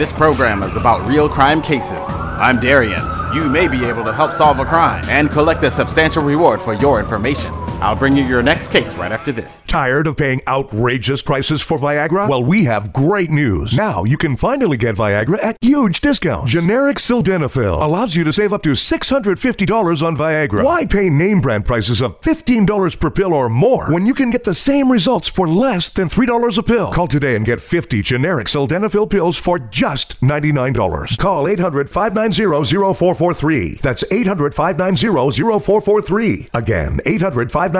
This program is about real crime cases. I'm Darian. You may be able to help solve a crime and collect a substantial reward for your information. I'll bring you your next case right after this. Tired of paying outrageous prices for Viagra? Well, we have great news. Now you can finally get Viagra at huge discounts. Generic Sildenafil allows you to save up to $650 on Viagra. Why pay name brand prices of $15 per pill or more when you can get the same results for less than $3 a pill? Call today and get 50 generic Sildenafil pills for just $99. Call 800-590-0443. That's 800-590-0443. Again, 800-590-0443.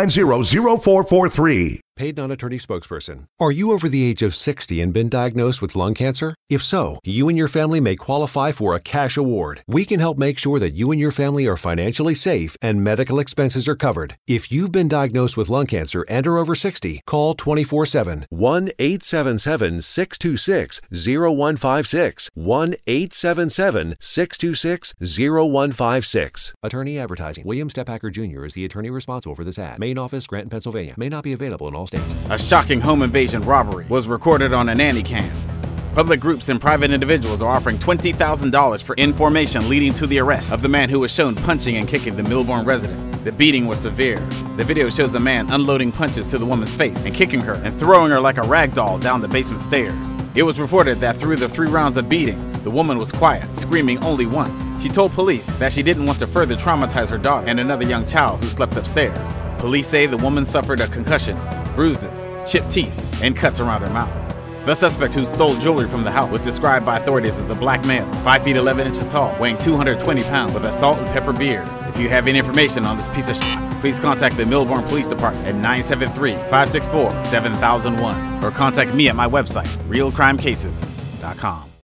Paid non-attorney spokesperson. Are you over the age of 60 and been diagnosed with lung cancer? If so, you and your family may qualify for a cash award. We can help make sure that you and your family are financially safe and medical expenses are covered. If you've been diagnosed with lung cancer and are over 60, call 24/7. 1-877-626-0156. 1-877-626-0156. Attorney advertising. William Stephacker Jr. is the attorney responsible for this ad. Main office, Granton, Pennsylvania. May not be available in all states. A shocking home invasion robbery was recorded on a nanny cam. Public groups and private individuals are offering $20,000 for information leading to the arrest of the man who was shown punching and kicking the Millbourne resident. The beating was severe. The video shows the man unloading punches to the woman's face and kicking her and throwing her like a rag doll down the basement stairs. It was reported that through the 3 rounds of beatings, the woman was quiet, screaming only once. She told police that she didn't want to further traumatize her daughter and another young child who slept upstairs. Police say the woman suffered a concussion, bruises, chipped teeth, and cuts around her mouth. The suspect who stole jewelry from the house was described by authorities as a black male, 5 feet 11 inches tall, weighing 220 pounds, with a salt and pepper beard. If you have any information on this piece of shit, please contact the Millbourne Police Department at 973-564-7001 or contact me at my website, realcrimecases.com.